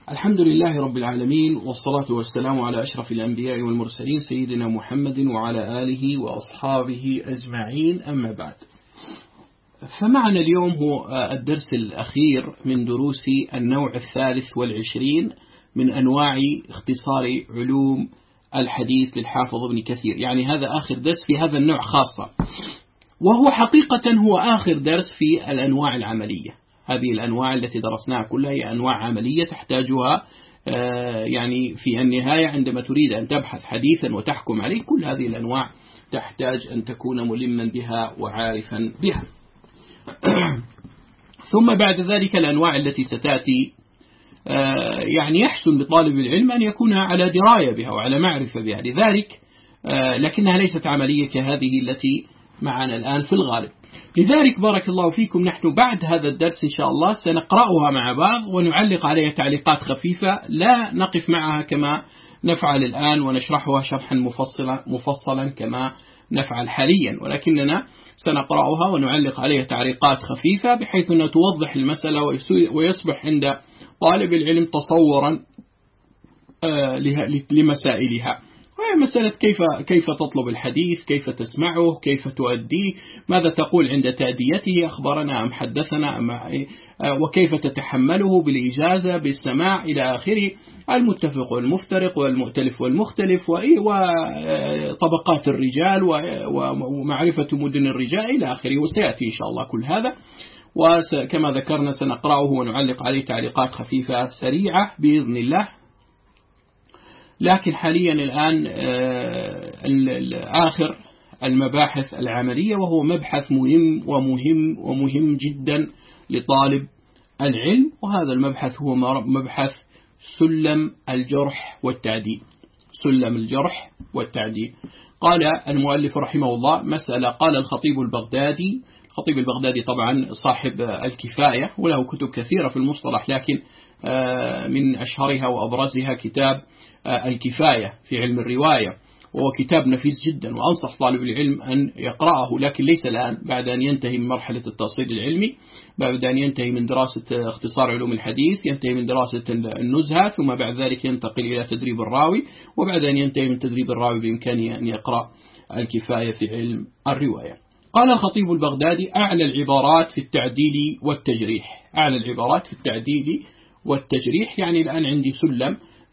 الحمد لله رب العالمين، والصلاة والسلام على أشرف الأنبياء والمرسلين سيدنا محمد وعلى آله وأصحابه أجمعين، أما بعد. فمعنا اليوم هو الدرس الأخير من دروس النوع 23 من أنواع اختصار علوم الحديث للحافظ ابن كثير. يعني هذا آخر درس في هذا النوع خاصة، وهو حقيقة هو آخر درس في الأنواع العملية. هذه الأنواع التي درسناها كلها هي أنواع عملية تحتاجها يعني في النهاية عندما تريد أن تبحث حديثا وتحكم عليه. كل هذه الأنواع تحتاج أن تكون ملما بها وعارفا بها. ثم بعد ذلك الأنواع التي ستأتي يعني يحسن بطالب العلم أن يكون على دراية بها وعلى معرفة بها، لذلك لكنها ليست عملية كهذه التي معنا الآن في الغالب. لذلك بارك الله فيكم، نحن بعد هذا الدرس إن شاء الله سنقرأها مع بعض ونعلق عليها تعليقات خفيفة، لا نقف معها كما نفعل الآن ونشرحها شرحا مفصلا كما نفعل حاليا، ولكننا سنقرأها ونعلق عليها تعليقات خفيفة بحيث أن توضح المسألة ويصبح عند طالب العلم تصورا لمسائلها، وهي مسألة كيف تطلب الحديث، كيف تسمعه، كيف تؤديه، ماذا تقول عند تأديته، أخبرنا أم حدثنا وكيف تتحمله بالإجازة بالسماع إلى آخره، المتفق والمفترق والمؤتلف والمختلف وطبقات الرجال ومعرفة مدن الرجال إلى آخره، وسيأتي إن شاء الله كل هذا. وكما ذكرنا سنقرأه ونعلق عليه تعليقات خفيفة سريعة بإذن الله. لكن حاليا الآن آخر المباحث العملية، وهو مبحث مهم جدا لطالب العلم، وهذا المبحث هو مبحث سلم الجرح والتعديل. سلم الجرح والتعديل. قال المؤلف رحمه الله مسألة. قال الخطيب البغدادي طبعا صاحب الكفاية، وله كتب كثيرة في المصطلح، لكن من أشهرها وأبرزها كتاب الكفاية في علم الرواية، وهو كتاب نفيس جدا وأنصح طالب العلم أن يقرأه، لكن ليس الآن، بعد أن ينتهي من مرحلة التأصيل العلمي، بعد أن ينتهي من دراسة اختصار علوم الحديث، ينتهي من دراسة النزهة، ثم بعد ذلك ينتقل إلى تدريب الراوي، وبعد أن ينتهي من تدريب الراوي بإمكانه أن يقرأ الكفاية في علم الرواية. قال الخطيب البغدادي أعلى العبارات في التعديل والتجريح. أعلى العبارات في التعديل والتجريح، يعني الآن عندي سلم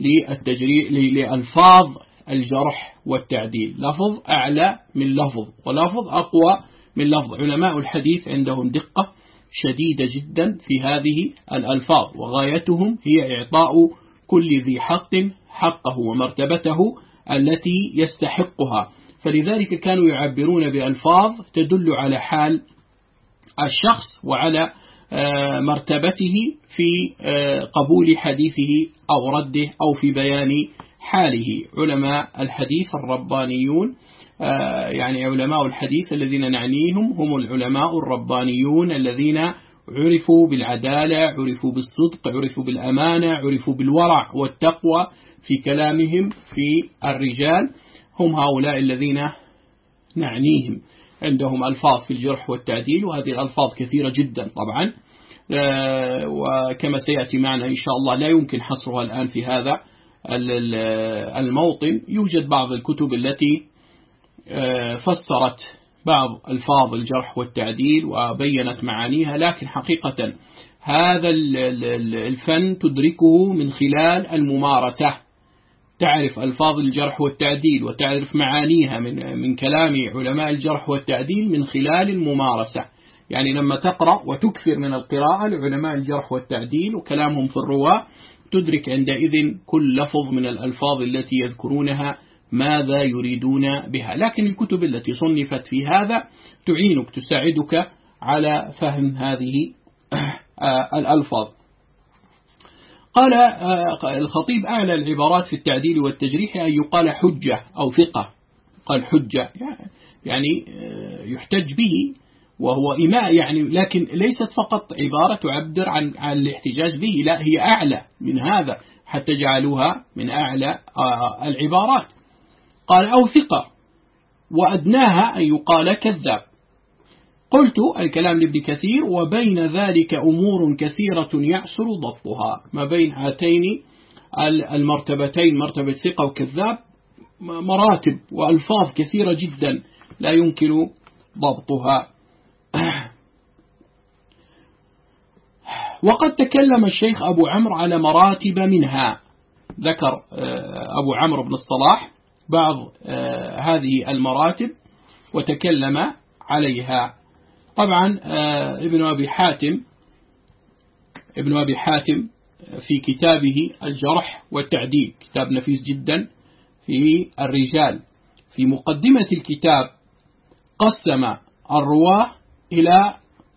لألفاظ الجرح والتعديل، لفظ أعلى من لفظ ولفظ أقوى من لفظ. علماء الحديث عندهم دقة شديدة جدا في هذه الألفاظ، وغايتهم هي إعطاء كل ذي حق حقه ومرتبته التي يستحقها، فلذلك كانوا يعبرون بألفاظ تدل على حال الشخص وعلى مرتبته في قبول حديثه أو رده أو في بيان حاله. علماء الحديث الربانيون، يعني علماء الحديث الذين نعنيهم هم العلماء الربانيون الذين عرفوا بالعدالة، عرفوا بالصدق، عرفوا بالأمانة، عرفوا بالورع والتقوى في كلامهم في الرجال. هم هؤلاء الذين نعنيهم. عندهم ألفاظ في الجرح والتعديل، وهذه الألفاظ كثيرة جدا طبعا، وكما سيأتي معنا إن شاء الله لا يمكن حصرها الآن في هذا الموطن. يوجد بعض الكتب التي فسرت بعض ألفاظ الجرح والتعديل وبينت معانيها، لكن حقيقة هذا الفن تدركه من خلال الممارسة. تعرف ألفاظ الجرح والتعديل وتعرف معانيها من كلام علماء الجرح والتعديل من خلال الممارسة. يعني لما تقرأ وتكثر من القراءة لعلماء الجرح والتعديل وكلامهم في الرواة، تدرك عندئذ كل لفظ من الألفاظ التي يذكرونها ماذا يريدون بها. لكن الكتب التي صنفت في هذا تعينك، تساعدك على فهم هذه الألفاظ. قال الخطيب أعلى العبارات في التعديل والتجريح أن يقال حجة أو ثقة. قال حجة يعني يحتج به وهو إماء، يعني لكن ليست فقط عبارة تعبر عن الاحتجاج به، لا، هي أعلى من هذا حتى جعلوها من أعلى العبارات. قال أو ثقة، وأدناها أن يقال كذاب. قلت الكلام لابن كثير: وبين ذلك أمور كثيرة يعسر ضبطها. ما بين هاتين المرتبتين، مرتبة ثقة وكذاب، مراتب وألفاظ كثيرة جدا لا يمكن ضبطها. وقد تكلم الشيخ أبو عمرو على مراتب منها، ذكر أبو عمرو بن الصلاح بعض هذه المراتب وتكلم عليها. طبعا ابن أبي حاتم في كتابه الجرح والتعديل، كتاب نفيس جدا في الرجال، في مقدمة الكتاب قسم الرواة إلى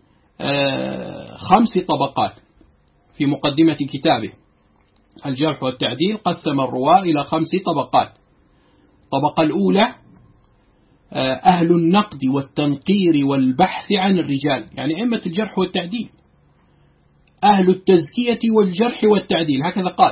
5 طبقات. في مقدمة كتابه الجرح والتعديل قسم الرواة إلى 5 طبقات. الطبقة الأولى أهل النقد والتنقير والبحث عن الرجال، يعني أئمة الجرح والتعديل. أهل التزكية والجرح والتعديل، هكذا قال.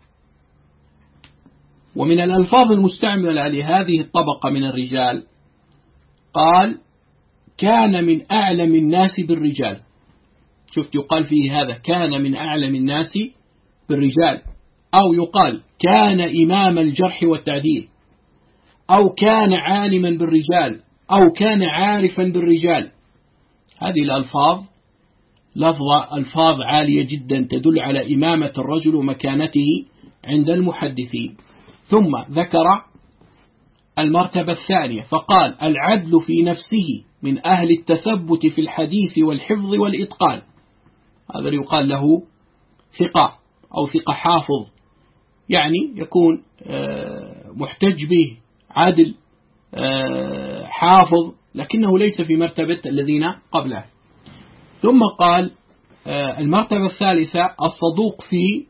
ومن الألفاظ المستعملة لهذه الطبقة من الرجال قال: كان من أعلم الناس بالرجال. شفت يقال فيه هذا: كان من أعلم الناس بالرجال، أو يقال كان إمام الجرح والتعديل، أو كان عالما بالرجال، أو كان عارفا بالرجال. هذه الألفاظ ألفاظ عالية جدا تدل على إمامة الرجل ومكانته عند المحدثين. ثم ذكر المرتبة الثانية فقال: العدل في نفسه من أهل التثبت في الحديث والحفظ والإتقان. هذا يقال له ثقة أو ثقة حافظ، يعني يكون محتج به، عادل، حافظ، لكنه ليس في مرتبة الذين قبله. ثم قال المرتبة الثالثة الصدوق في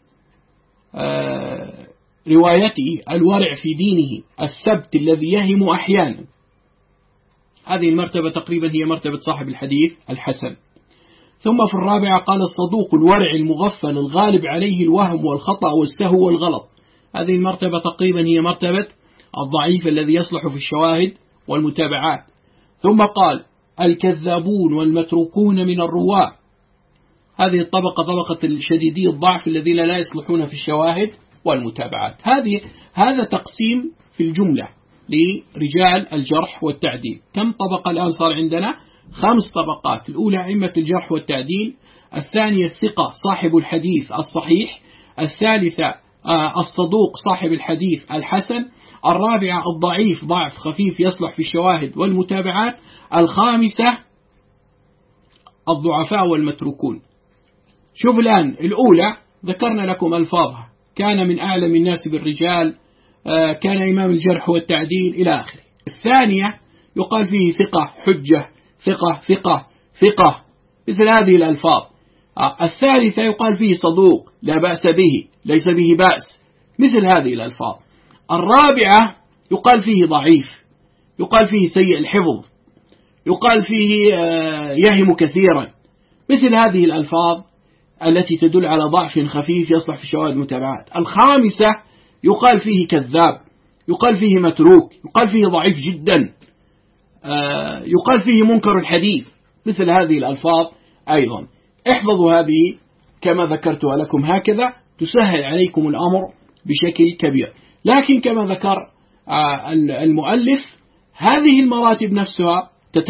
روايته، الورع في دينه، الثبت الذي يهم أحيانا. هذه المرتبة تقريبا هي مرتبة صاحب الحديث الحسن. ثم في الرابعة قال الصدوق الورع المغفل الغالب عليه الوهم والخطأ والسهو والغلط. هذه المرتبة تقريبا هي مرتبة الضعيف الذي يصلح في الشواهد والمتابعات. ثم قال الكذابون والمتروكون من الرواة. هذه الطبقة طبقة الشديدي الضعف الذين لا يصلحون في الشواهد والمتابعات. هذا تقسيم في الجملة لرجال الجرح والتعديل. كم طبقة الآن صار عندنا؟ 5 طبقات. الأولى أئمة الجرح والتعديل، الثانية الثقة صاحب الحديث الصحيح، الثالثة الصدوق صاحب الحديث الحسن، الرابعة الضعيف ضعف خفيف يصلح في الشواهد والمتابعات، الخامسة الضعفاء والمتروكون. شوف الآن الأولى ذكرنا لكم ألفاظها: كان من أعلم الناس بالرجال، كان إمام الجرح والتعديل إلى آخره. الثانية يقال فيه ثقة حجة، ثقة ثقة ثقة، مثل هذه الألفاظ. الثالثة يقال فيه صدوق لا بأس به، ليس به بأس، مثل هذه الألفاظ. الرابعة يقال فيه ضعيف، يقال فيه سيء الحفظ، يقال فيه يهم كثيرا، مثل هذه الألفاظ التي تدل على ضعف خفيف يصلح في شواهد المتابعات. الخامسة يقال فيه كذاب، يقال فيه متروك، يقال فيه ضعيف جدا، يقال فيه منكر الحديث، مثل هذه الألفاظ أيضا. احفظوا هذه كما ذكرتها لكم، هكذا تسهل عليكم الأمر بشكل كبير. لكن كما ذكر المؤلف هذه المراتب نفسها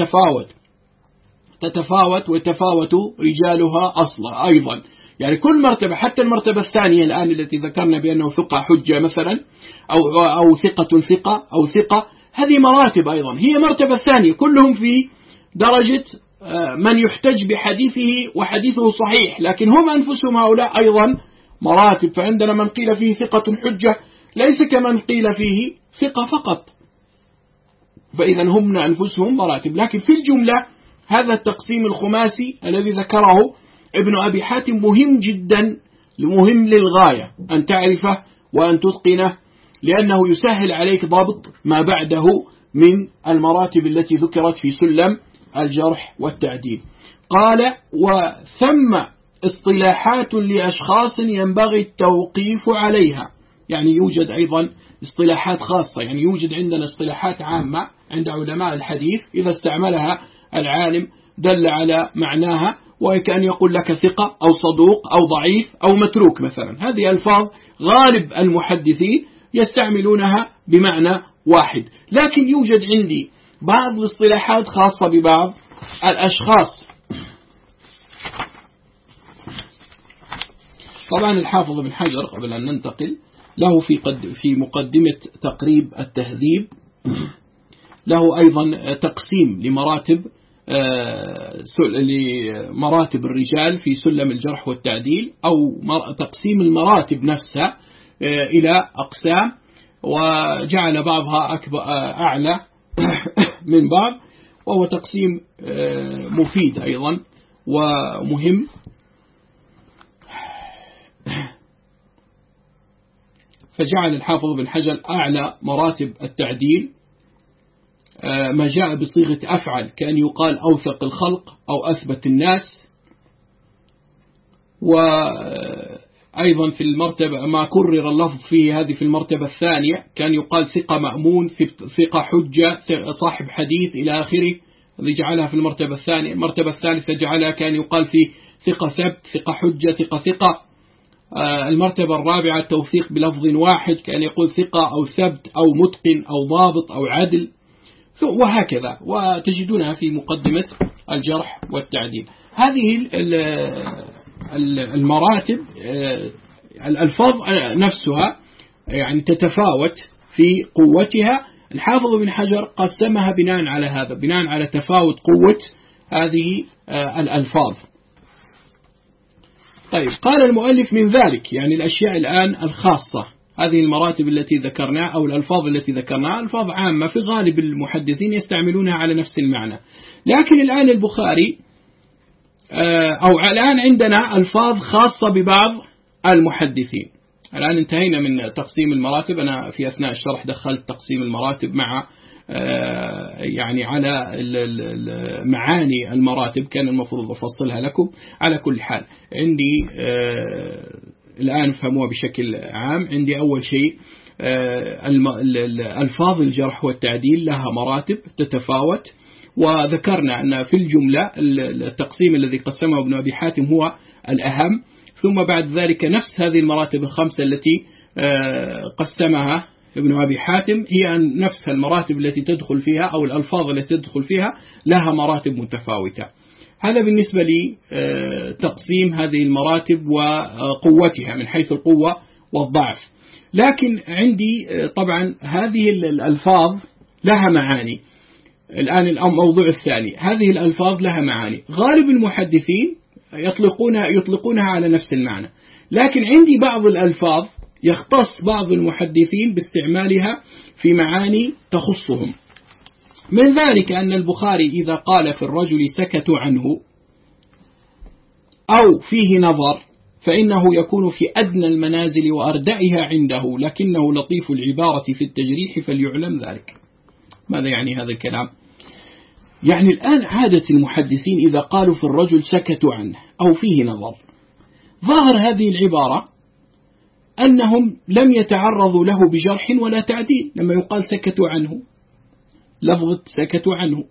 تتفاوت ويتفاوت رجالها أصلا أيضا. يعني كل مرتبة، حتى المرتبة الثانية الآن التي ذكرنا بأنه ثقة حجة مثلا، أو ثقة ثقة أو ثقة، هذه مراتب أيضا، هي مرتبة ثانية، كلهم في درجة من يحتج بحديثه وحديثه صحيح، لكن هم أنفسهم هؤلاء أيضا مراتب. فعندنا من قيل فيه ثقة حجة ليس كمن قيل فيه ثقة فقط، فإذا هم أنفسهم مراتب. لكن في الجملة هذا التقسيم الخماسي الذي ذكره ابن أبي حاتم مهم جدا، مهم للغاية أن تعرفه وأن تتقنه، لأنه يسهل عليك ضبط ما بعده من المراتب التي ذكرت في سلم الجرح والتعديل. قال وثم اصطلاحات لأشخاص ينبغي التوقيف عليها. يعني يوجد أيضا اصطلاحات خاصة، يعني يوجد عندنا اصطلاحات عامة عند علماء الحديث إذا استعملها العالم دل على معناها، وكأن يقول لك ثقة أو صدوق أو ضعيف أو متروك مثلا. هذه ألفاظ غالب المحدثين يستعملونها بمعنى واحد، لكن يوجد عندي بعض الاصطلاحات خاصة ببعض الأشخاص. طبعا الحافظ ابن حجر قبل أن ننتقل له في مقدمة تقريب التهذيب له أيضا تقسيم لمراتب الرجال في سلم الجرح والتعديل، أو تقسيم المراتب نفسها إلى أقسام، وجعل بعضها أعلى من بعض، وهو تقسيم مفيد أيضا ومهم. فجعل الحافظ بن حجر أعلى مراتب التعديل ما جاء بصيغة أفعل، كأن يقال أوثق الخلق أو أثبت الناس. وأيضا في المرتبة ما كرر اللفظ فيه هذه في المرتبة الثانية، كان يقال ثقة مأمون، ثقة حجة، صاحب حديث إلى آخره، هذه جعلها في المرتبة الثانية. المرتبة الثالثة جعلها كان يقال فيه ثقة ثبت، ثقة حجة، ثقة. المرتبة الرابعة التوثيق بلفظ واحد، كان يقول ثقة أو ثبت أو متقن أو ضابط أو عدل، وهكذا، وتجدونها في مقدمة الجرح والتعديل. هذه المراتب الألفاظ نفسها يعني تتفاوت في قوتها. الحافظ بن حجر قسمها بناء على هذا، بناء على تفاوت قوة هذه الألفاظ. طيب، قال المؤلف من ذلك، يعني الأشياء الآن الخاصة، هذه المراتب التي ذكرناها أو الألفاظ التي ذكرناها ألفاظ عامة في غالب المحدثين يستعملونها على نفس المعنى، لكن الآن البخاري أو الآن عندنا ألفاظ خاصة ببعض المحدثين. الآن انتهينا من تقسيم المراتب، أنا في أثناء الشرح دخلت تقسيم المراتب مع يعني على معاني المراتب، كان المفروض أفصلها لكم. على كل حال عندي الآن فهموها بشكل عام. عندي أول شيء ألفاظ الجرح والتعديل لها مراتب تتفاوت، وذكرنا أن في الجملة التقسيم الذي قسمه ابن أبي حاتم هو الأهم، ثم بعد ذلك نفس هذه المراتب الخمسة التي قسمها ابن أبي حاتم هي نفس المراتب التي تدخل فيها أو الألفاظ التي تدخل فيها لها مراتب متفاوتة. هذا بالنسبة لتقسيم هذه المراتب وقوتها من حيث القوة والضعف. لكن عندي طبعا هذه الألفاظ لها معاني. الآن الموضوع الثاني، هذه الألفاظ لها معاني، غالب المحدثين يطلقونها على نفس المعنى، لكن عندي بعض الألفاظ يختص بعض المحدثين باستعمالها في معاني تخصهم. من ذلك أن البخاري إذا قال في الرجل سكتوا عنه أو فيه نظر، فإنه يكون في أدنى المنازل وأردعها عنده، لكنه لطيف العبارة في التجريح فليعلم ذلك. ماذا يعني هذا الكلام؟ يعني الآن عادة المحدثين إذا قالوا في الرجل سكتوا عنه أو فيه نظر، ظاهر هذه العبارة أنهم لم يتعرضوا له بجرح ولا تعديل. لما يقال سكتوا عنه، لفظة سكتوا عنه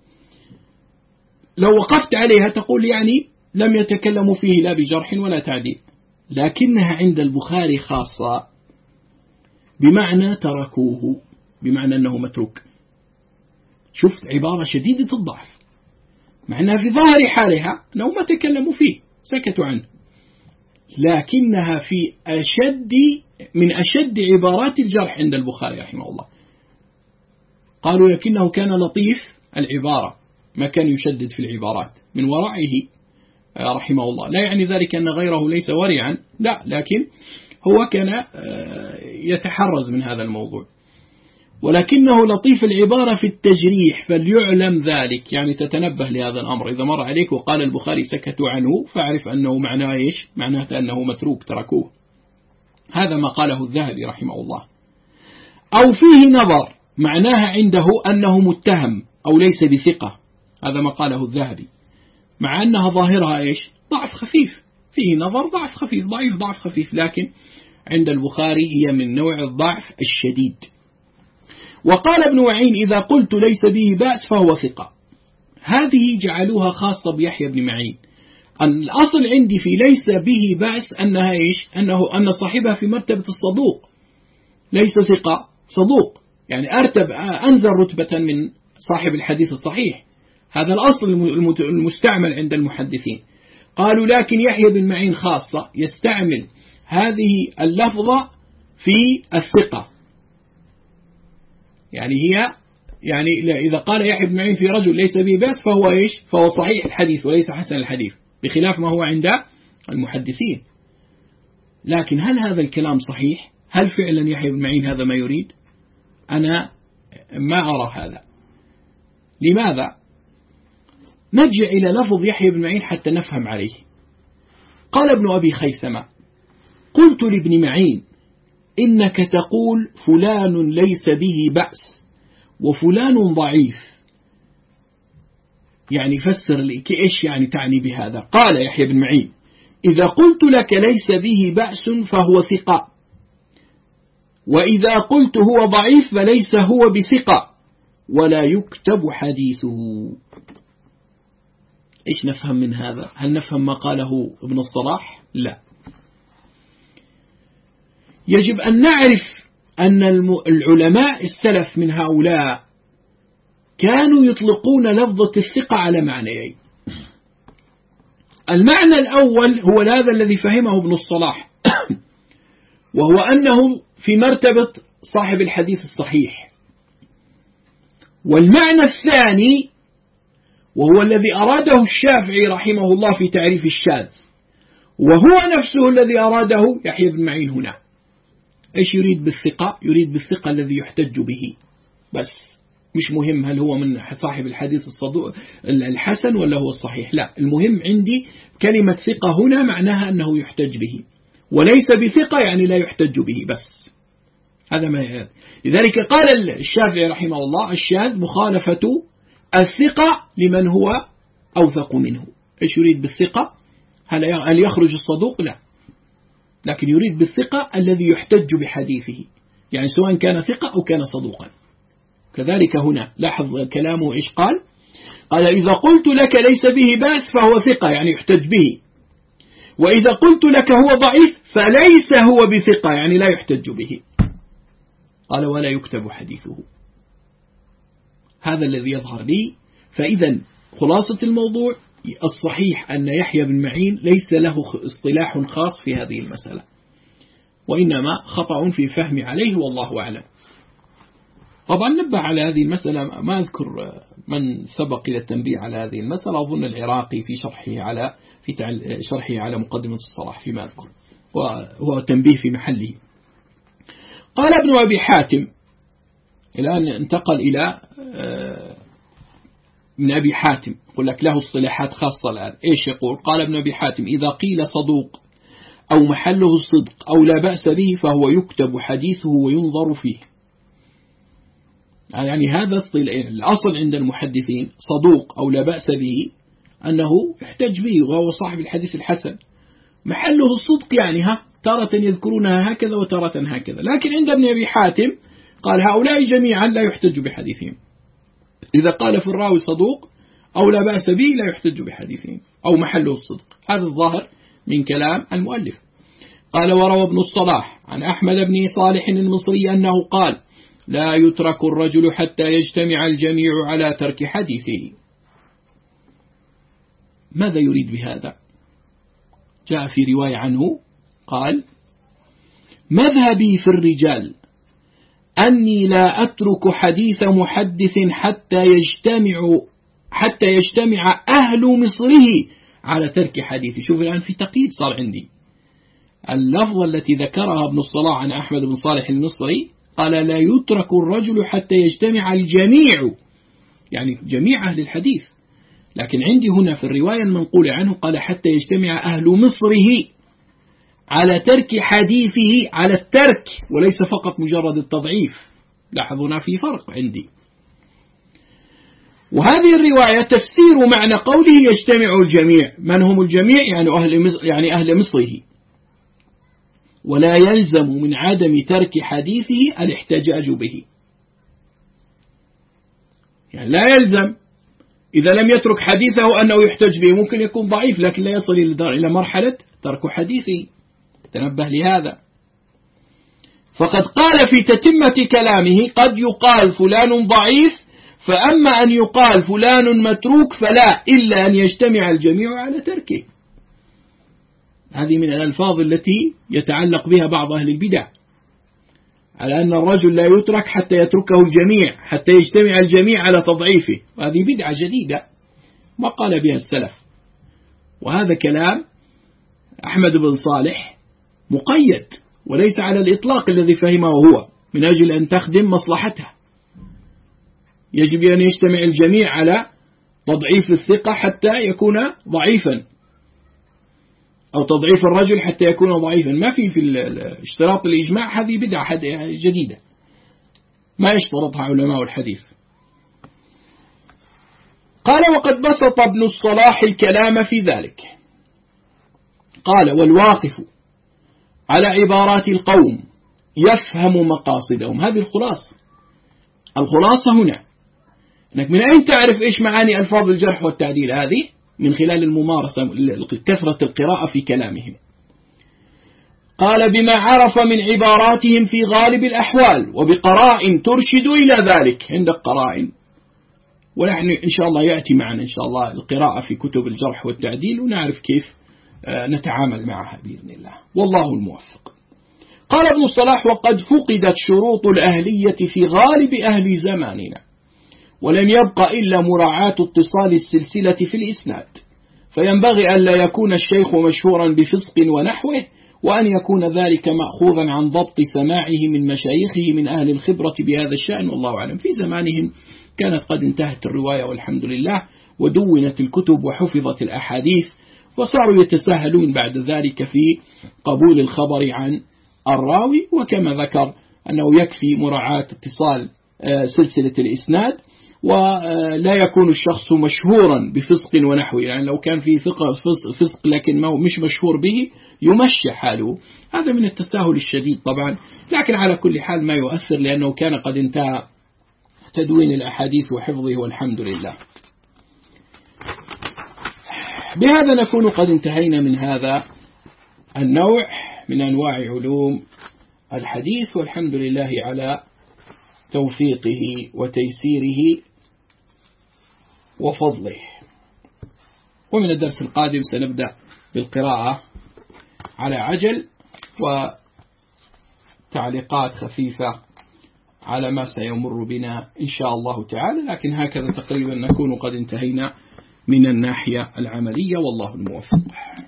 لو وقفت عليها تقول يعني لم يتكلموا فيه لا بجرح ولا تعديل، لكنها عند البخاري خاصة بمعنى تركوه، بمعنى أنه متروك. شفت عبارة شديدة الضعف، معناها في ظاهر حالها أنه ما تكلموا فيه، سكتوا عنه، لكنها في من أشد عبارات الجرح عند البخاري رحمه الله. قالوا لكنه كان لطيف العبارة، ما كان يشدد في العبارات من ورعه رحمه الله. لا يعني ذلك أن غيره ليس ورعا، لا، لكن هو كان يتحرز من هذا الموضوع. ولكنه لطيف العبارة في التجريح فليعلم ذلك، يعني تتنبه لهذا الأمر. إذا مر عليك وقال البخاري سكتوا عنه فاعرف أنه معناه إيش؟ معناه أنه متروك، تركوه. هذا ما قاله الذهبي رحمه الله. أو فيه نظر، معناها عنده أنه متهم أو ليس بثقة، هذا ما قاله الذهبي، مع أنها ظاهرها إيش؟ ضعف خفيف، فيه نظر ضعف خفيف، ضعيف ضعف خفيف، لكن عند البخاري هي من نوع الضعف الشديد. وقال ابن معين إذا قلت ليس به بأس فهو ثقة. هذه جعلوها خاصة بيحيى بن معين. الأصل عندي في ليس به بأس أنها إيش؟ أن صاحبها في مرتبة الصدوق، ليس ثقة، صدوق، يعني أنزل رتبة من صاحب الحديث الصحيح. هذا الأصل المستعمل عند المحدثين. قالوا لكن يحيى بن معين خاصة، يستعمل هذه اللفظة في الثقة، يعني إذا قال يحيى بن معين في رجل ليس به بأس فهو إيش؟ فهو صحيح الحديث وليس حسن الحديث، بخلاف ما هو عند المحدثين. لكن هل هذا الكلام صحيح؟ هل فعلا يحيى بن معين هذا ما يريد؟ أنا ما أرى هذا. لماذا؟ نرجع إلى لفظ يحيى بن معين حتى نفهم عليه. قال ابن أبي خيثمة: قلت لابن معين: إنك تقول فلان ليس به بأس وفلان ضعيف، يعني فسر لي إيش يعني تعني بهذا؟ قال يحيى بن معين: إذا قلت لك ليس به بأس فهو ثقة، وإذا قلت هو ضعيف فليس هو بثقة ولا يكتب حديثه. إيش نفهم من هذا؟ هل نفهم ما قاله ابن الصلاح؟ لا. يجب أن نعرف أن العلماء السلف من هؤلاء كانوا يطلقون لفظة الثقة على معنيين. المعنى الأول هو هذا الذي فهمه ابن الصلاح وهو أنه في مرتبة صاحب الحديث الصحيح. والمعنى الثاني وهو الذي أراده الشافعي رحمه الله في تعريف الشاذ، وهو نفسه الذي أراده يحيى بن معين هنا. إيش يريد بالثقة؟ يريد بالثقة الذي يحتج به بس، مش مهم هل هو من صاحب الحديث الحسن ولا هو الصحيح، لا، المهم عندي كلمة ثقة هنا معناها أنه يحتج به، وليس بثقة يعني لا يحتج به بس. هذا ما لذلك قال الشافعي رحمه الله: الشاذ مخالفة الثقة لمن هو أوثق منه. إيش يريد بالثقة؟ هل يخرج الصدوق؟ لا، لكن يريد بالثقة الذي يحتج بحديثه، يعني سواء كان ثقة أو كان صدوقا. كذلك هنا لاحظ كلامه إيش قال؟ قال: إذا قلت لك ليس به بأس فهو ثقة يعني يحتج به، وإذا قلت لك هو ضعيف فليس هو بثقة يعني لا يحتج به. قال: ولا يكتب حديثه. هذا الذي يظهر لي. فإذا خلاصة الموضوع الصحيح أن يحيى بن معين ليس له اصطلاح خاص في هذه المسألة، وإنما خطأ في فهم عليه والله أعلم. طبعا نبه على هذه المسألة، ما أذكر من سبق إلى التنبيه على هذه المسألة، أظن العراقي في شرحه على مقدمة الصلاح فيما أذكر، وهو تنبيه في محله. قال ابن أبي حاتم، الآن انتقل إلى ابن أبي حاتم، يقول لك له اصطلاحات خاصة الآن. إيش يقول؟ قال ابن أبي حاتم: إذا قيل صدوق أو محله الصدق أو لا بأس به فهو يكتب حديثه وينظر فيه. يعني هذا الأصل عند المحدثين: صدوق أو لا بأس به أنه يحتج به وهو صاحب الحديث الحسن. محله الصدق يعني تارة يذكرونها هكذا وتارة هكذا. لكن عند ابن أبي حاتم قال هؤلاء جميعا لا يحتج بحديثهم. إذا قال في الراوي صدوق أو لا بأس به لا يحتج بحديثهم أو محله الصدق. هذا الظاهر من كلام المؤلف. قال: وروى ابن الصلاح عن أحمد بن صالح المصري أنه قال: لا يترك الرجل حتى يجتمع الجميع على ترك حديثه. ماذا يريد بهذا؟ جاء في رواية عنه قال: مذهبي في الرجال أني لا أترك حديث محدث حتى يجتمع أهل مصره على ترك حديثه. شوف الآن في تقييد صار عندي. اللفظة التي ذكرها ابن الصلاح عن أحمد بن صالح المصري قال: لا يترك الرجل حتى يجتمع الجميع، يعني جميع أهل الحديث. لكن عندي هنا في الرواية المنقولة عنه قال: حتى يجتمع أهل مصره على ترك حديثه، على الترك وليس فقط مجرد التضعيف. لاحظونا في فرق عندي. وهذه الرواية تفسير معنى قوله يجتمع الجميع. من هم الجميع؟ يعني أهل مصره. ولا يلزم من عدم ترك حديثه الاحتجاج به، يعني لا يلزم إذا لم يترك حديثه أنه يحتج به، ممكن يكون ضعيف لكن لا يصل إلى مرحلة ترك حديثه. تنبه لهذا. فقد قال في تتمة كلامه: قد يقال فلان ضعيف، فأما أن يقال فلان متروك فلا، إلا أن يجتمع الجميع على تركه. هذه من الألفاظ التي يتعلق بها بعض أهل البدع، على أن الرجل لا يترك حتى يتركه الجميع، حتى يجتمع الجميع على تضعيفه. وهذه بدعة جديدة ما قال بها السلف. وهذا كلام أحمد بن صالح مقيد، وليس على الإطلاق الذي فهمه هو، من أجل أن تخدم مصلحته. يجب أن يجتمع الجميع على تضعيف الثقة حتى يكون ضعيفا، أو تضعيف الرجل حتى يكون ضعيفا. ما في اشتراط الإجماع، هذه بدعة جديدة ما يشترطها علماء الحديث. قال: وقد بسط ابن الصلاح الكلام في ذلك. قال: والواقف على عبارات القوم يفهم مقاصدهم. هذه الخلاصة هنا أنك من أين تعرف إيش معاني ألفاظ الجرح والتعديل؟ هذه من خلال الممارسة، كثرة القراءة في كلامهم. قال: بما عرف من عباراتهم في غالب الأحوال، وبقرائن ترشد إلى ذلك. عندك قرائن، ونحن إن شاء الله يأتي معنا إن شاء الله القراءة في كتب الجرح والتعديل، ونعرف كيف نتعامل معها بإذن الله، والله الموفق. قال ابن الصلاح: وقد فقدت شروط الأهلية في غالب أهل زماننا، ولم يبق إلا مراعاة اتصال السلسلة في الإسناد، فينبغي أن لا يكون الشيخ مشهورا بفسق ونحوه، وأن يكون ذلك مأخوذا عن ضبط سماعه من مشايخه من أهل الخبرة بهذا الشأن، والله أعلم. في زمانهم كانت قد انتهت الرواية والحمد لله، ودونت الكتب وحفظت الأحاديث، وصاروا يتساهلون بعد ذلك في قبول الخبر عن الراوي. وكما ذكر أنه يكفي مراعاة اتصال سلسلة الإسناد، ولا يكون الشخص مشهورا بفسق ونحوه. يعني لو كان فيه فسق لكن مش مشهور به يمشي حاله. هذا من التساهل الشديد طبعا، لكن على كل حال ما يؤثر، لأنه كان قد انتهى تدوين الأحاديث وحفظه والحمد لله. بهذا نكون قد انتهينا من هذا النوع من أنواع علوم الحديث، والحمد لله على توفيقه وتيسيره وفضله. ومن الدرس القادم سنبدأ بالقراءة على عجل وتعليقات خفيفة على ما سيمر بنا إن شاء الله تعالى، لكن هكذا تقريبا نكون قد انتهينا من الناحية العملية، والله الموفق.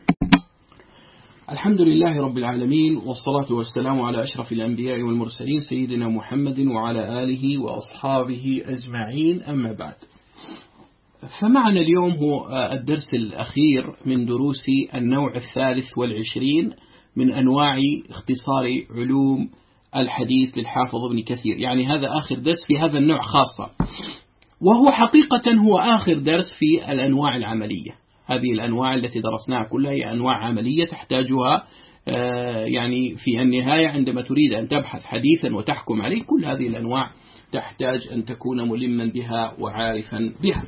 الحمد لله رب العالمين، والصلاة والسلام على أشرف الأنبياء والمرسلين سيدنا محمد وعلى آله وأصحابه أجمعين، أما بعد. فمعنا اليوم هو الدرس الأخير من دروس النوع 23 من أنواع اختصار علوم الحديث للحافظ ابن كثير. يعني هذا آخر درس في هذا النوع خاصة، وهو حقيقة هو آخر درس في الأنواع العملية. هذه الأنواع التي درسناها كلها هي أنواع عملية تحتاجها يعني في النهاية عندما تريد أن تبحث حديثا وتحكم عليه. كل هذه الأنواع تحتاج أن تكون ملما بها وعارفا بها.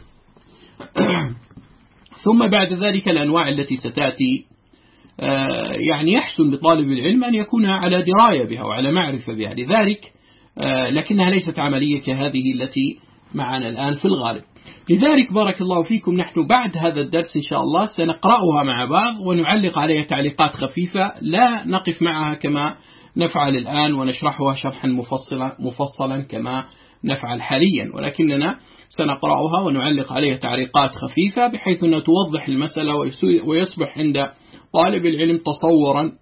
ثم بعد ذلك الأنواع التي ستأتي يعني يحسن بطالب العلم أن يكون على دراية بها وعلى معرفة بها، لذلك لكنها ليست عملية كهذه التي معنا الآن في الغالب. لذلك بارك الله فيكم، نحن بعد هذا الدرس إن شاء الله سنقرأها مع بعض ونعلق عليها تعليقات خفيفة، لا نقف معها كما نفعل الآن ونشرحها شرحا مفصلا كما نفعل حاليا، ولكننا سنقرأها ونعلق عليها تعليقات خفيفة بحيث أن توضح المسألة ويصبح عند طالب العلم تصورا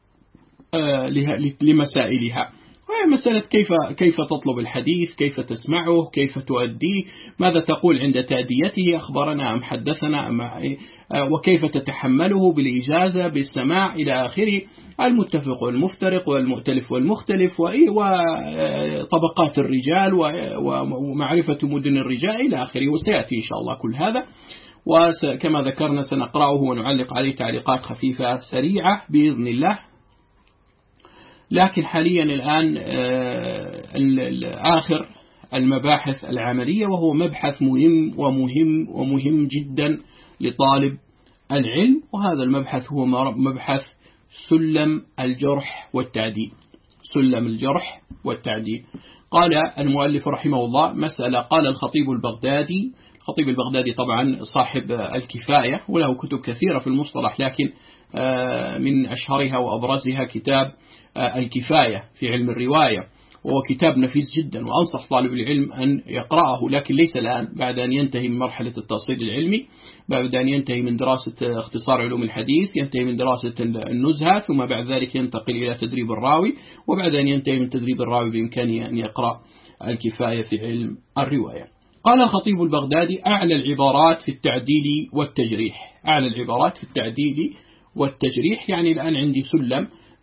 لمسائلها، وهي مسألة كيف تطلب الحديث، كيف تسمعه، كيف تؤديه، ماذا تقول عند تأديته، أخبرنا أم حدثنا وكيف تتحمله بالإجازة بالسماع إلى آخره، المتفق والمفترق والمؤتلف والمختلف، وطبقات الرجال ومعرفة مدن الرجال إلى آخره. وسيأتي إن شاء الله كل هذا، وكما ذكرنا سنقرأه ونعلق عليه تعليقات خفيفة سريعة بإذن الله. لكن حاليا الآن آخر المباحث العملية، وهو مبحث مهم جدا لطالب العلم. وهذا المبحث هو مبحث سلم الجرح والتعديل. سلم الجرح والتعديل. قال المؤلف رحمه الله مسألة. قال الخطيب البغدادي طبعا صاحب الكفاية، وله كتب كثيرة في المصطلح، لكن من أشهرها وأبرزها كتاب الكفاية في علم الرواية، وهو كتاب نفيس جدا، وأنصح طالب العلم أن يقرأه، لكن ليس الآن، بعد أن ينتهي من مرحلة التأصيل العلمي، بعد أن ينتهي من دراسة اختصار علوم الحديث، ينتهي من دراسة النزهة، ثم بعد ذلك ينتقل إلى تدريب الراوي، وبعد أن ينتهي من تدريب الراوي بإمكانه أن يقرأ الكفاية في علم الرواية. قال الخطيب البغدادي أعلى العبارات في التعديل والتجريح. أعلى العبارات في التعديل والتجريح، يعني الآن عندي سلم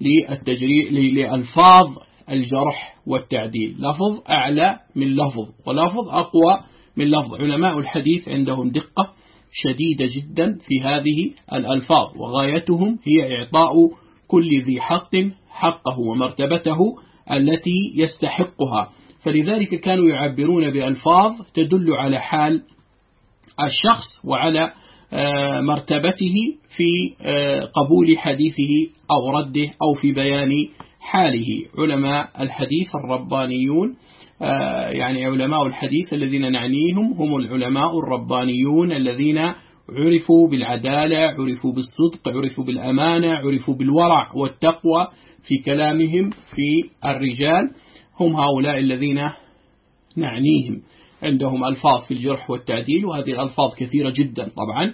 لألفاظ الجرح والتعديل، لفظ أعلى من لفظ ولفظ أقوى من لفظ. علماء الحديث عندهم دقة شديدة جدا في هذه الألفاظ، وغايتهم هي إعطاء كل ذي حق حقه ومرتبته التي يستحقها، فلذلك كانوا يعبرون بألفاظ تدل على حال الشخص وعلى مرتبته في قبول حديثه أو رده أو في بيان حاله. علماء الحديث الربانيون، يعني علماء الحديث الذين نعنيهم هم العلماء الربانيون الذين عرفوا بالعدالة، عرفوا بالصدق، عرفوا بالأمانة، عرفوا بالورع والتقوى في كلامهم في الرجال. هم هؤلاء الذين نعنيهم. عندهم ألفاظ في الجرح والتعديل، وهذه الألفاظ كثيرة جدا طبعا،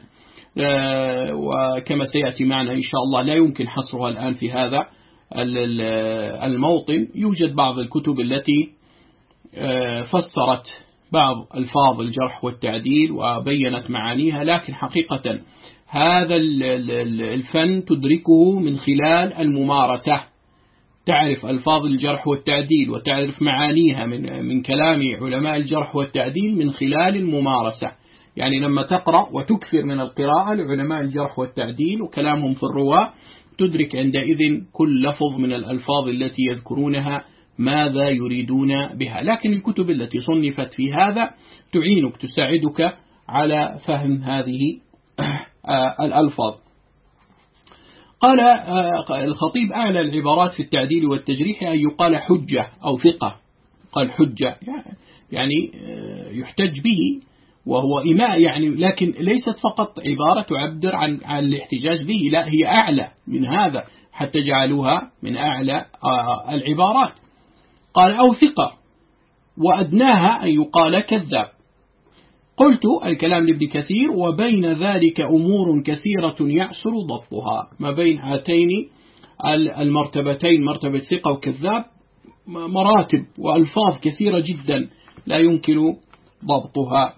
وكما سيأتي معنا إن شاء الله لا يمكن حصرها الآن في هذا الموطن. يوجد بعض الكتب التي فسرت بعض ألفاظ الجرح والتعديل وبينت معانيها، لكن حقيقة هذا الفن تدركه من خلال الممارسة. تعرف ألفاظ الجرح والتعديل وتعرف معانيها من كلام علماء الجرح والتعديل من خلال الممارسة. يعني لما تقرأ وتكثر من القراءة لعلماء الجرح والتعديل وكلامهم في الرواة، تدرك عندئذ كل لفظ من الألفاظ التي يذكرونها ماذا يريدون بها. لكن الكتب التي صنفت في هذا تعينك، تساعدك على فهم هذه الألفاظ. قال الخطيب أعلى العبارات في التعديل والتجريح أن يقال حجة أو ثقة. قال حجة يعني يحتج به وهو إماء، يعني لكن ليست فقط عبارة تعبر عن الاحتجاج به، لا، هي أعلى من هذا حتى جعلوها من أعلى العبارات. قال أو ثقة، وأدناها أن يقال كذاب. قلت الكلام لابن كثير وبين ذلك أمور كثيرة يعسر ضبطها. ما بين هاتين المرتبتين، مرتبة ثقة وكذاب، مراتب وألفاظ كثيرة جدا لا يمكن ضبطها.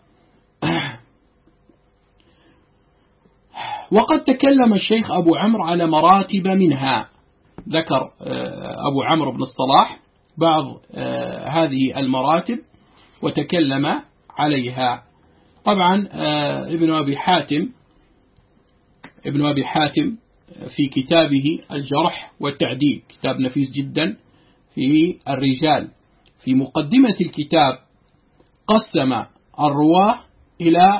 وقد تكلم الشيخ أبو عمرو على مراتب منها. ذكر أبو عمرو بن الصلاح بعض هذه المراتب وتكلم عليها. طبعا ابن أبي حاتم في كتابه الجرح والتعديل، كتاب نفيس جدا في الرجال، في مقدمة الكتاب قسم الرواة إلى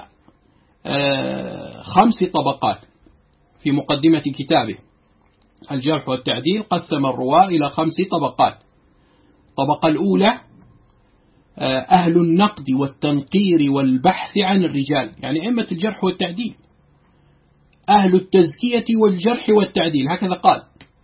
5 طبقات. في مقدمة كتابه الجرح والتعديل قسم الرواة إلى 5 طبقات. الطبقة الأولى أهل النقد والتنقير والبحث عن الرجال، يعني أئمة الجرح والتعديل. أهل التزكية والجرح والتعديل، هكذا قال.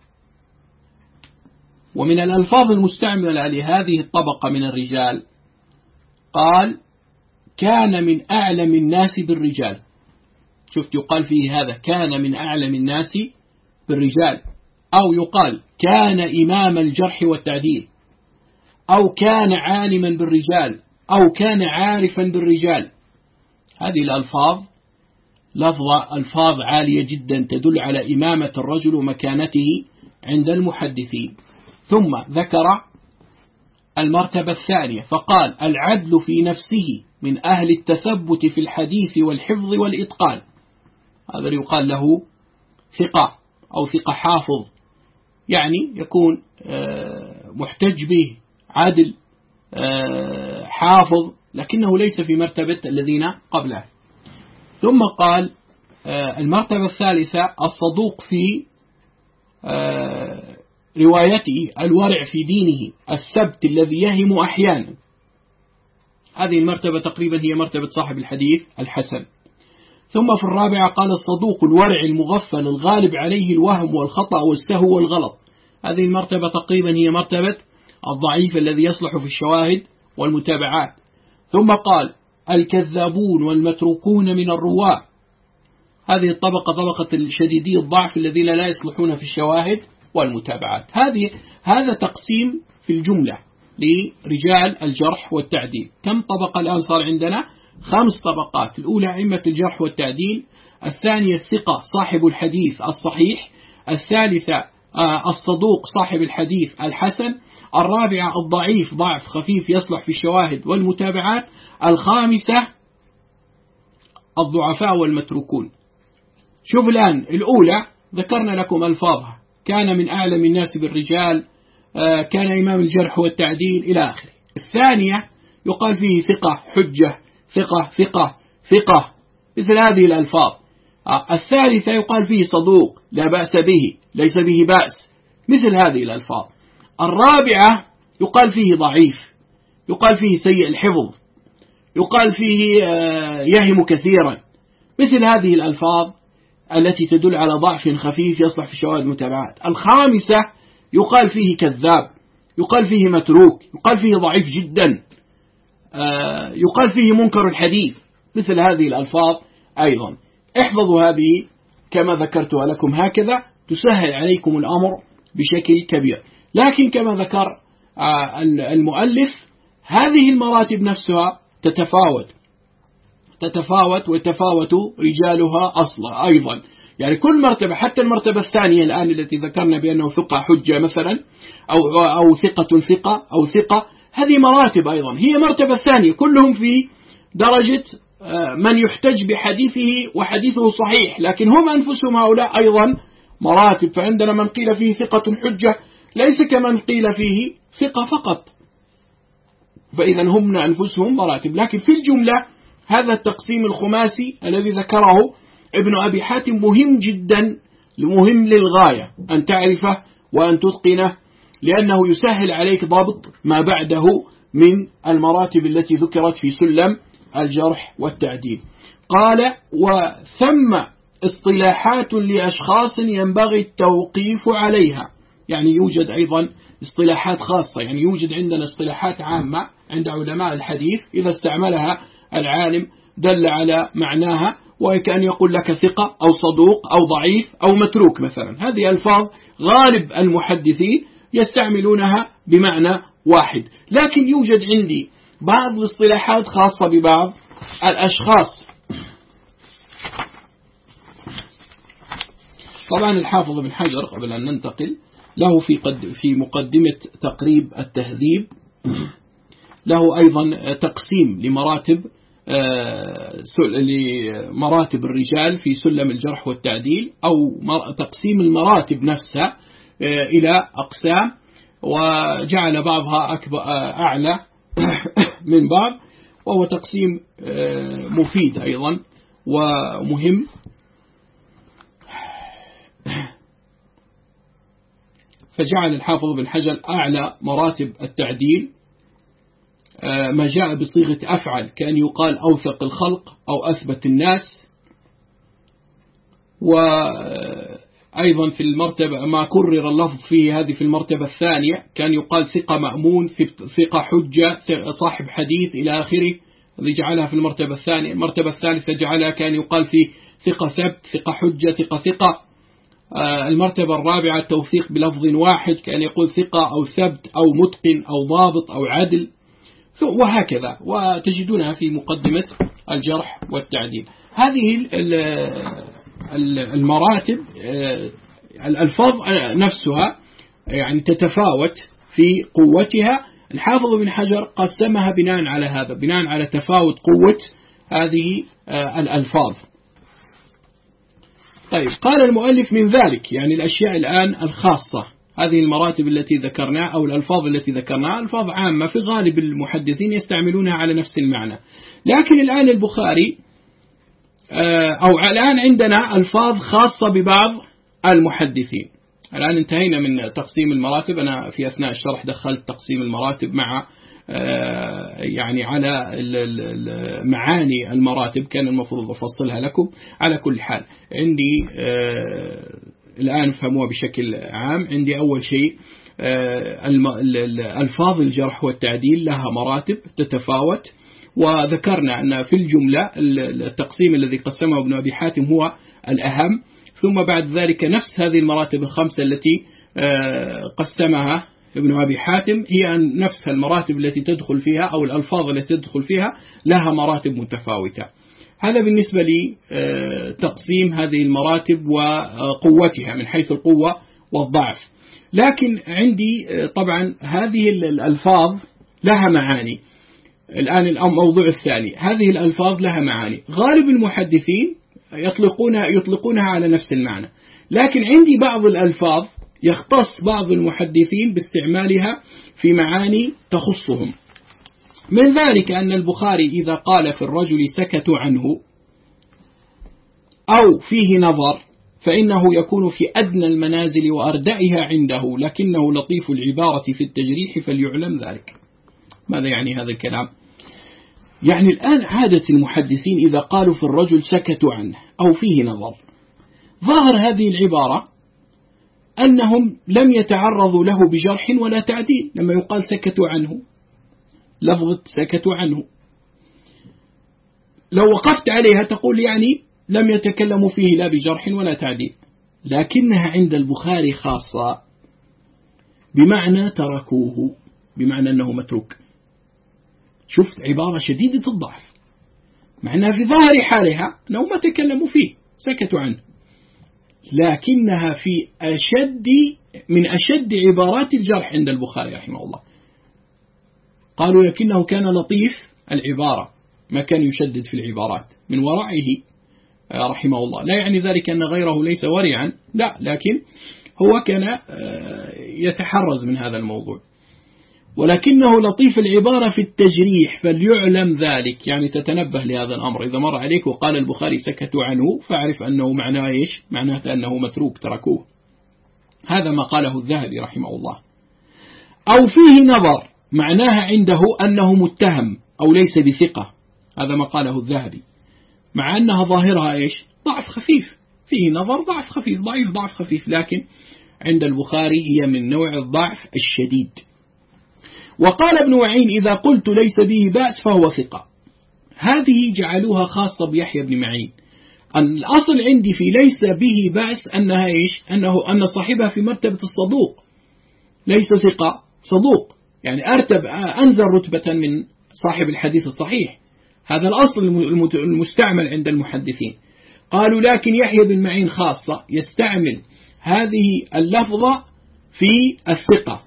ومن الألفاظ المستعملة لهذه الطبقة من الرجال قال كان من أعلم الناس بالرجال. شفت يقال فيه هذا كان من أعلم الناس بالرجال، أو يقال كان إمام الجرح والتعديل، أو كان عالما بالرجال، أو كان عارفا بالرجال. هذه الألفاظ ألفاظ عالية جدا تدل على إمامة الرجل ومكانته عند المحدثين. ثم ذكر المرتبة الثانية فقال العدل في نفسه من أهل التثبت في الحديث والحفظ والإتقان. هذا يقال له ثقة أو ثقة حافظ، يعني يكون محتج به، عدل، حافظ، لكنه ليس في مرتبة الذين قبله. ثم قال المرتبة الثالثة الصدوق في روايته، الورع في دينه، الثبت الذي يهم أحيانا. هذه المرتبة تقريبا هي مرتبة صاحب الحديث الحسن. ثم في الرابعة قال الصدوق الورع المغفل الغالب عليه الوهم والخطأ والسهو والغلط. هذه المرتبة تقريبا هي مرتبة الضعيف الذي يصلح في الشواهد والمتابعات. ثم قال الكذابون والمتروكون من الرواة. هذه الطبقة طبقة الشديدي الضعف الذين لا يصلحون في الشواهد والمتابعات. هذا تقسيم في الجملة لرجال الجرح والتعديل. كم طبقة الآن صار عندنا؟ 5 طبقات. الأولى أئمة الجرح والتعديل، الثانية الثقة صاحب الحديث الصحيح، الثالثة الصدوق صاحب الحديث الحسن، الرابعة الضعيف ضعف خفيف يصلح في الشواهد والمتابعات، الخامسة الضعفاء والمتروكون. شوف الآن الأولى ذكرنا لكم ألفاظها، كان من أعلم الناس بالرجال، كان إمام الجرح والتعديل إلى آخره. الثانية يقال فيه ثقة حجة، ثقة ثقة ثقة، مثل هذه الألفاظ. الثالثة يقال فيه صدوق لا بأس به، ليس به بأس، مثل هذه الألفاظ. الرابعة يقال فيه ضعيف، يقال فيه سيء الحفظ، يقال فيه يهم كثيرا، مثل هذه الألفاظ التي تدل على ضعف خفيف يصلح في شواهد المتابعات. الخامسة يقال فيه كذاب، يقال فيه متروك، يقال فيه ضعيف جدا، يقال فيه منكر الحديث، مثل هذه الألفاظ أيضا. احفظوا هذه كما ذكرتها لكم، هكذا تسهل عليكم الأمر بشكل كبير. لكن كما ذكر المؤلف هذه المراتب نفسها تتفاوت ويتفاوت رجالها أصلا أيضا. يعني كل مرتبة، حتى المرتبة الثانية الآن التي ذكرنا بأنه ثقة حجة مثلا، أو ثقة ثقة أو ثقة، هذه مراتب أيضا، هي مرتبة ثانية، كلهم في درجة من يحتج بحديثه وحديثه صحيح، لكن هم أنفسهم هؤلاء أيضا مراتب. فعندنا من قيل فيه ثقة حجة ليس كمن قيل فيه ثقة فقط، فإذا هم أنفسهم مراتب. لكن في الجملة هذا التقسيم الخماسي الذي ذكره ابن أبي حاتم مهم جدا، مهم للغاية أن تعرفه وأن تتقنه، لأنه يسهل عليك ضبط ما بعده من المراتب التي ذكرت في سلم الجرح والتعديل. قال وثم اصطلاحات لأشخاص ينبغي التوقيف عليها. يعني يوجد أيضا اصطلاحات خاصة، يعني يوجد عندنا اصطلاحات عامة عند علماء الحديث إذا استعملها العالم دل على معناها، وكأن يقول لك ثقة أو صدوق أو ضعيف أو متروك مثلا. هذه ألفاظ غالب المحدثين يستعملونها بمعنى واحد، لكن يوجد عندي بعض الاصطلاحات خاصة ببعض الأشخاص. طبعا الحافظ بن حجر قبل أن ننتقل له في مقدمة تقريب التهذيب له أيضا تقسيم لمراتب الرجال في سلم الجرح والتعديل، أو تقسيم المراتب نفسها إلى أقسام، وجعل بعضها أعلى من بعض، وهو تقسيم مفيد أيضا ومهم. فجعل الحافظ بن حجر أعلى مراتب التعديل ما جاء بصيغة أفعل، كأن يقال أوثق الخلق أو أثبت الناس. وأيضا في المرتبة ما كرر اللفظ فيه هذه في المرتبة الثانية، كان يقال ثقة مأمون، ثقة حجة، صاحب حديث إلى آخره، الذي جعلها في المرتبة الثانية. المرتبة الثالثة جعلها كان يقال فيه ثقة ثبت، ثقة حجة، ثقة ثقة. المرتبة الرابعة التوثيق بلفظ واحد، كان يقول ثقة أو ثبت أو متقن أو ضابط أو عدل، وهكذا، وتجدونها في مقدمة الجرح والتعديل. هذه المراتب الألفاظ نفسها يعني تتفاوت في قوتها. الحافظ بن حجر قسمها بناء على هذا، بناء على تفاوت قوة هذه الألفاظ. طيب قال المؤلف من ذلك، يعني الأشياء الآن الخاصة هذه المراتب التي ذكرناها أو الألفاظ التي ذكرناها ألفاظ عامة في غالب المحدثين يستعملونها على نفس المعنى. لكن الآن البخاري أو الآن عندنا ألفاظ خاصة ببعض المحدثين. الآن انتهينا من تقسيم المراتب، أنا في أثناء الشرح دخلت تقسيم المراتب مع يعني على معاني المراتب، كان المفروض أفصلها لكم. على كل حال عندي الآن فهموها بشكل عام. عندي أول شيء ألفاظ الجرح والتعديل لها مراتب تتفاوت، وذكرنا أن في الجملة التقسيم الذي قسمه ابن أبي حاتم هو الأهم، ثم بعد ذلك نفس هذه المراتب الخمسة التي قسمها ابن أبي حاتم هي نفس المراتب التي تدخل فيها أو الألفاظ التي تدخل فيها لها مراتب متفاوتة. هذا بالنسبة لتقسيم هذه المراتب وقوتها من حيث القوة والضعف. لكن عندي طبعا هذه الألفاظ لها معاني. الآن الموضوع الثاني، هذه الألفاظ لها معاني، غالب المحدثين يطلقونها على نفس المعنى، لكن عندي بعض الألفاظ يختص بعض المحدثين باستعمالها في معاني تخصهم. من ذلك أن البخاري إذا قال في الرجل سكتوا عنه أو فيه نظر فإنه يكون في أدنى المنازل وأردعها عنده، لكنه لطيف العبارة في التجريح فليعلم ذلك. ماذا يعني هذا الكلام؟ يعني الآن عادة المحدثين إذا قالوا في الرجل سكتوا عنه أو فيه نظر، ظاهر هذه العبارة أنهم لم يتعرضوا له بجرح ولا تعديل. لما يقال سكتوا عنه، لفظة سكتوا عنه لو وقفت عليها تقول يعني لم يتكلموا فيه لا بجرح ولا تعديل، لكنها عند البخاري خاصة بمعنى تركوه، بمعنى أنه متروك. شفت عبارة شديدة الضعف، معناها في ظاهر حالها أنه ما تكلموا فيه سكتوا عنه، لكنها في من أشد عبارات الجرح عند البخاري رحمه الله. قالوا لكنه كان لطيف العبارة، ما كان يشدد في العبارات من ورعه رحمه الله. لا يعني ذلك أن غيره ليس ورعا، لا، لكن هو كان يتحرز من هذا الموضوع. ولكنه لطيف العبارة في التجريح فليعلم ذلك، يعني تتنبه لهذا الأمر. إذا مر عليك وقال البخاري سكتوا عنه فاعرف أنه معناه إيش؟ معناه أنه متروك، تركوه. هذا ما قاله الذهبي رحمه الله. أو فيه نظر، معناها عنده أنه متهم أو ليس بثقة، هذا ما قاله الذهبي، مع أنها ظاهرها إيش؟ ضعف خفيف، فيه نظر ضعف خفيف، ضعيف ضعف خفيف، لكن عند البخاري هي من نوع الضعف الشديد. وقال ابن معين إذا قلت ليس به بأس فهو ثقة. هذه جعلوها خاصة بيحيى بن معين. الأصل عندي في ليس به بأس أنها إيش؟ أن صاحبها في مرتبة الصدوق، ليس ثقة، صدوق، يعني أنزل رتبة من صاحب الحديث الصحيح. هذا الأصل المستعمل عند المحدثين. قالوا لكن يحيى بن معين خاصة يستعمل هذه اللفظة في الثقة،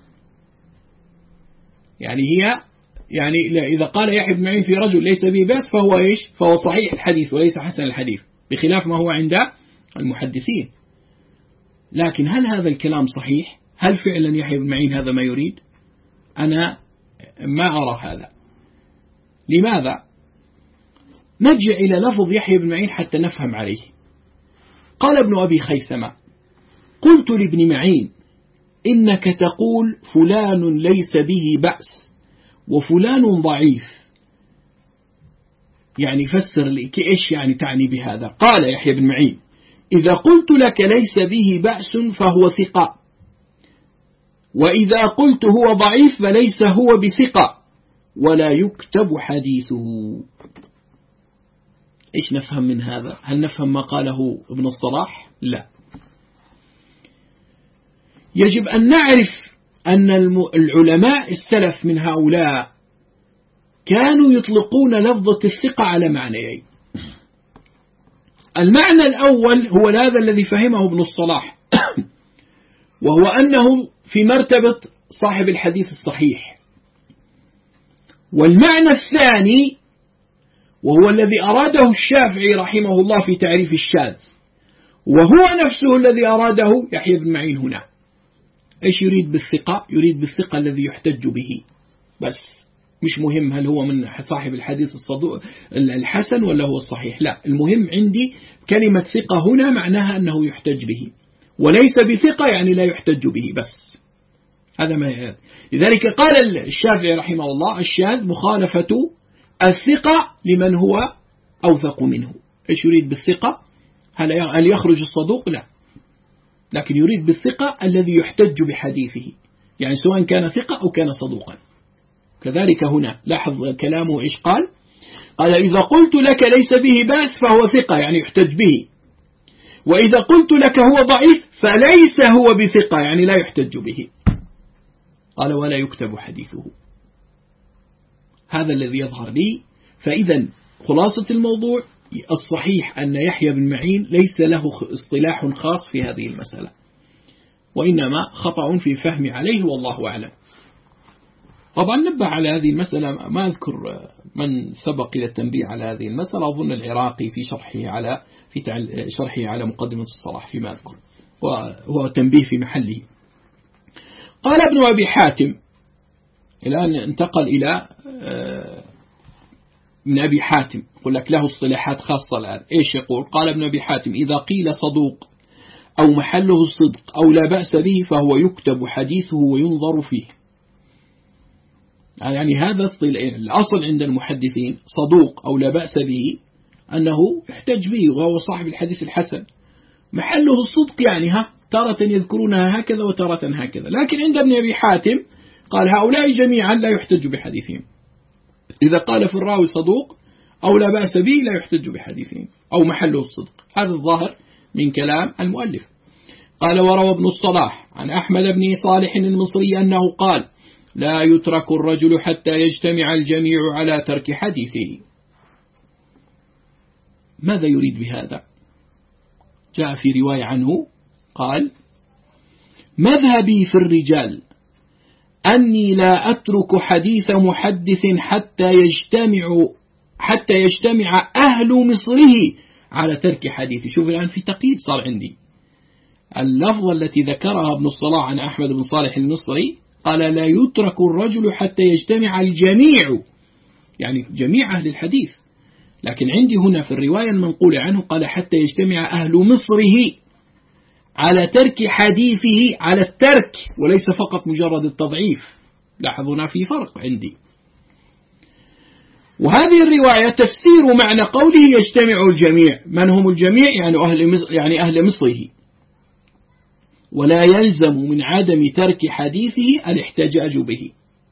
يعني إذا قال يحيى بن معين في رجل ليس به بأس فهو إيش؟ فهو صحيح الحديث وليس حسن الحديث، بخلاف ما هو عند المحدثين. لكن هل هذا الكلام صحيح؟ هل فعلا يحيى بن معين هذا ما يريد؟ أنا ما أرى هذا. لماذا؟ نرجع إلى لفظ يحيى بن معين حتى نفهم عليه. قال ابن أبي خيثمة قلت لابن معين إنك تقول فلان ليس به بأس وفلان ضعيف، يعني فسر لي إيش يعني تعني بهذا. قال يحيى بن معين إذا قلت لك ليس به بأس فهو ثقة، وإذا قلت هو ضعيف فليس هو بثقة ولا يكتب حديثه. إيش نفهم من هذا؟ هل نفهم ما قاله ابن الصلاح؟ لا، يجب أن نعرف أن العلماء السلف من هؤلاء كانوا يطلقون لفظة الثقة على معنيين. المعنى الأول هو هذا الذي فهمه ابن الصلاح وهو أنه في مرتبة صاحب الحديث الصحيح. والمعنى الثاني وهو الذي أراده الشافعي رحمه الله في تعريف الشاذ، وهو نفسه الذي أراده يحيى بن معين هنا. إيش يريد بالثقة؟ يريد بالثقة الذي يحتج به بس، مش مهم هل هو من صاحب الحديث الحسن ولا هو الصحيح، لا، المهم عندي كلمة ثقة هنا معناها أنه يحتج به، وليس بثقة يعني لا يحتج به بس. هذا ما لذلك قال الشافعي رحمه الله الشاذ مخالفة الثقة لمن هو أوثق منه. إيش يريد بالثقة؟ هل يخرج الصدوق؟ لا، لكن يريد بالثقة الذي يحتج بحديثه، يعني سواء كان ثقة أو كان صدوقا. كذلك هنا لاحظ كلامه إيش قال إذا قلت لك ليس به بأس فهو ثقة يعني يحتج به، وإذا قلت لك هو ضعيف فليس هو بثقة يعني لا يحتج به. قال ولا يكتب حديثه. هذا الذي يظهر لي. فإذا خلاصة الموضوع الصحيح أن يحيى بن معين ليس له اصطلاح خاص في هذه المسألة، وإنما خطأ في فهم عليه والله أعلم. طبعا نبه على هذه المسألة، ما أذكر من سبق إلى التنبيه على هذه المسألة، أظن العراقي في شرحه على مقدمة الصلاح فيما أذكر، وهو تنبيه في محله. قال ابن أبي حاتم، الآن انتقل إلى ابن أبي حاتم، يقول لك له اصطلاحات خاصة الآن. إيش يقول؟ قال ابن أبي حاتم إذا قيل صدوق أو محله الصدق أو لا بأس به فهو يكتب حديثه وينظر فيه. يعني هذا الأصل عند المحدثين صدوق أو لا بأس به أنه يحتج به وهو صاحب الحديث الحسن. محله الصدق يعني تارة يذكرونها هكذا وتارة هكذا، لكن عند ابن أبي حاتم قال هؤلاء جميعا لا يحتج بحديثهم. إذا قال في الراوي صدوق أو لا بأس به لا يحتج بحديثهم أو محله الصدق. هذا الظاهر من كلام المؤلف. قال وروى ابن الصلاح عن أحمد بن صالح المصري أنه قال لا يترك الرجل حتى يجتمع الجميع على ترك حديثه. ماذا يريد بهذا؟ جاء في رواية عنه قال مذهبي في الرجال أني لا أترك حديث محدث حتى يجتمع أهل مصره على ترك حديثه. شوف الآن في تقييد صار عندي. اللفظة التي ذكرها ابن الصلاح عن أحمد بن صالح المصري قال لا يترك الرجل حتى يجتمع الجميع، يعني جميع أهل الحديث، لكن عندي هنا في الرواية المنقولة عنه قال حتى يجتمع أهل مصره على ترك حديثه، على الترك وليس فقط مجرد التضعيف. لاحظنا في فرق عندي. وهذه الرواية تفسير معنى قوله يجتمع الجميع. من هم الجميع؟ يعني أهل مصره. ولا يلزم من عدم ترك حديثه الاحتجاج به،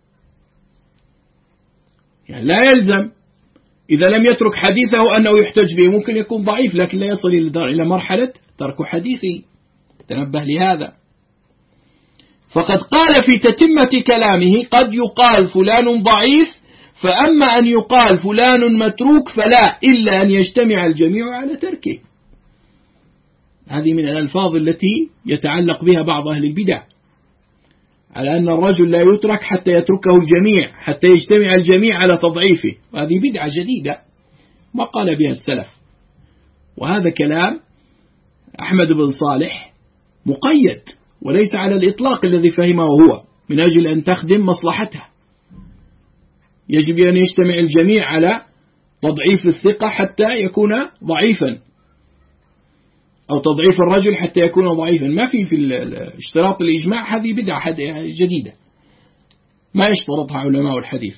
يعني لا يلزم إذا لم يترك حديثه أنه يحتج به. ممكن يكون ضعيف لكن لا يصل إلى مرحلة ترك حديثه. تنبه لهذا. فقد قال في تتمة كلامه قد يقال فلان ضعيف، فأما أن يقال فلان متروك فلا، إلا أن يجتمع الجميع على تركه. هذه من الألفاظ التي يتعلق بها بعض أهل البدع، على أن الرجل لا يترك حتى يتركه الجميع، حتى يجتمع الجميع على تضعيفه. وهذه بدعة جديدة ما قال بها السلف. وهذا كلام أحمد بن صالح مقيد وليس على الإطلاق الذي فهمه هو، من أجل أن تخدم مصلحته. يجب أن يجتمع الجميع على تضعيف الثقة حتى يكون ضعيفا، أو تضعيف الرجل حتى يكون ضعيفا. ما في اشتراط الإجماع، هذه بدعة جديدة ما يشترطها علماء الحديث.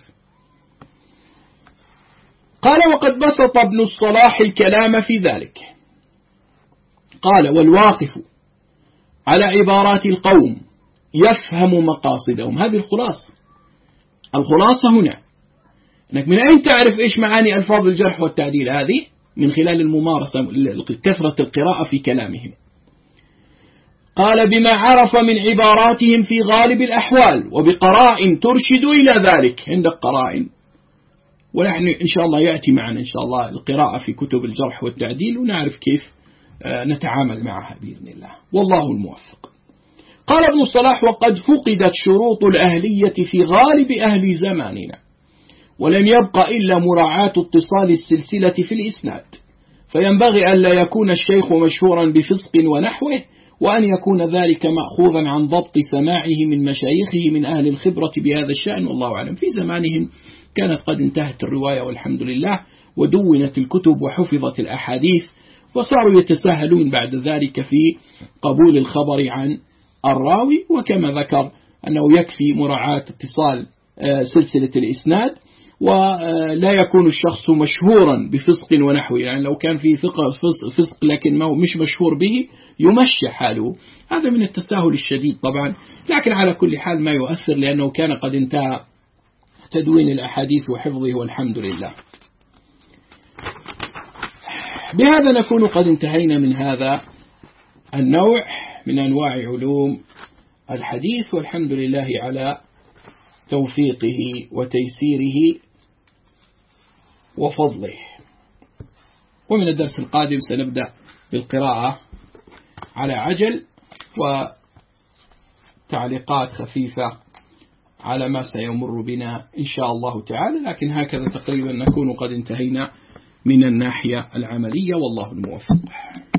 قال وقد بسط ابن الصلاح الكلام في ذلك. قال والواقف على عبارات القوم يفهم مقاصدهم. هذه الخلاصة هنا أنك من أين تعرف إيش معاني ألفاظ الجرح والتعديل؟ هذه من خلال الممارسة، كثرة القراءة في كلامهم. قال بما عرف من عباراتهم في غالب الأحوال وبقرائن ترشد إلى ذلك. عندك قرائن، ونحن إن شاء الله يأتي معنا إن شاء الله القراءة في كتب الجرح والتعديل ونعرف كيف نتعامل معها بإذن الله، والله الموفق. قال ابن الصلاح وقد فقدت شروط الأهلية في غالب أهل زماننا، ولم يبق إلا مراعاة اتصال السلسلة في الإسناد، فينبغي أن لا يكون الشيخ مشهورا بفسق ونحوه وأن يكون ذلك مأخوذا عن ضبط سماعه من مشايخه من أهل الخبرة بهذا الشأن، والله أعلم. في زمانهم كانت قد انتهت الرواية والحمد لله، ودونت الكتب وحفظت الأحاديث، وصاروا يتساهلون بعد ذلك في قبول الخبر عن الراوي. وكما ذكر أنه يكفي مراعاة اتصال سلسلة الإسناد، ولا يكون الشخص مشهورا بفسق ونحوه، يعني لو كان في فسق لكن مش مشهور به يمشي حاله، هذا من التساهل الشديد طبعا. لكن على كل حال ما يؤثر، لأنه كان قد انتهى تدوين الأحاديث وحفظه والحمد لله. بهذا نكون قد انتهينا من هذا النوع من أنواع علوم الحديث، والحمد لله على توفيقه وتيسيره وفضله. ومن الدرس القادم سنبدأ بالقراءة على عجل وتعليقات خفيفة على ما سيمر بنا إن شاء الله تعالى. لكن هكذا تقريبا نكون قد انتهينا من الناحية العملية، والله الموفق.